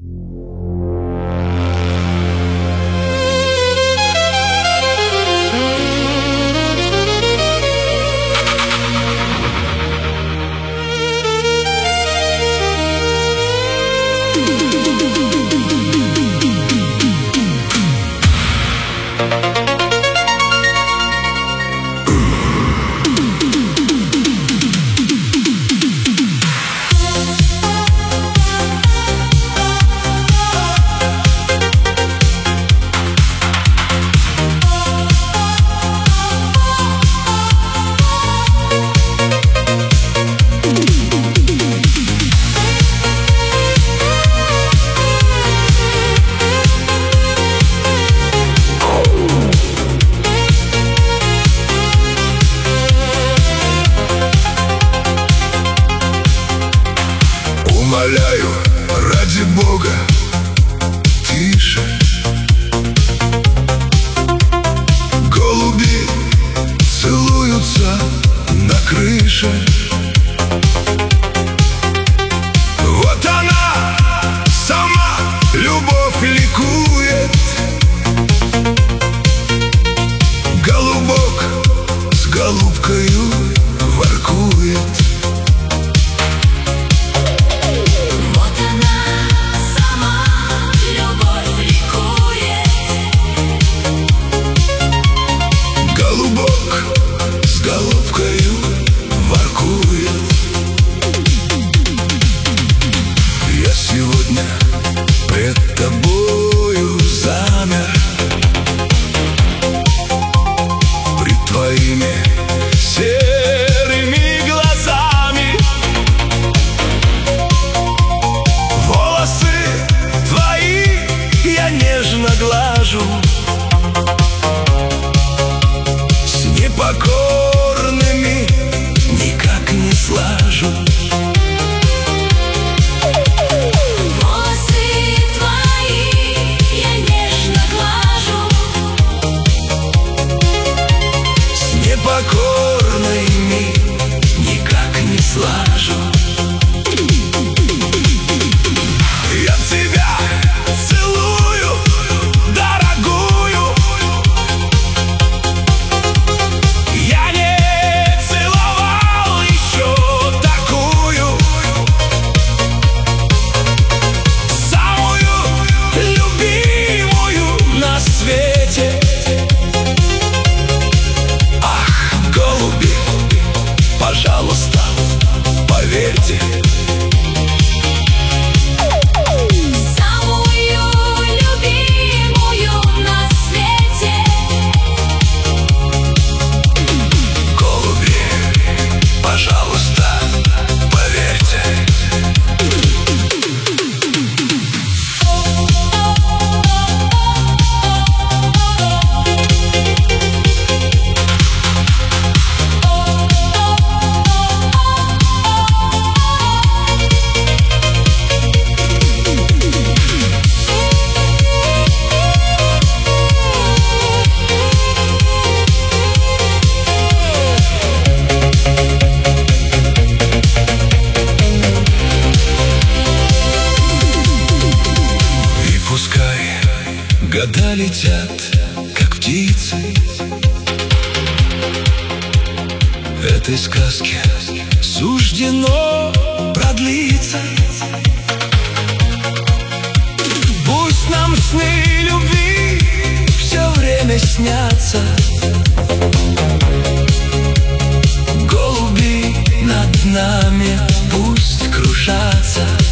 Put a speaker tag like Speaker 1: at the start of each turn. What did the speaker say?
Speaker 1: Умоляю, ради Бога, тише. Голуби целуются на крыше. Вот она сама, любовь ликует. Голубок с голубкою воркует. Пред тобою замер, пред твоими серыми глазами. Волосы твои я нежно глажу, с непокорными никак не слажу. Покорными никак не слажу. Я тебя целую, дорогую. Я не целовал еще такую. Самую любимую на свете. Пожалуйста, поверьте.
Speaker 2: Самую любимую на свете.
Speaker 1: Голуби, пожалуйста, поверьте. Года летят, как птицы. Этой сказке суждено продлиться. Пусть нам сны любви все время снятся. Голуби над нами пусть кружатся.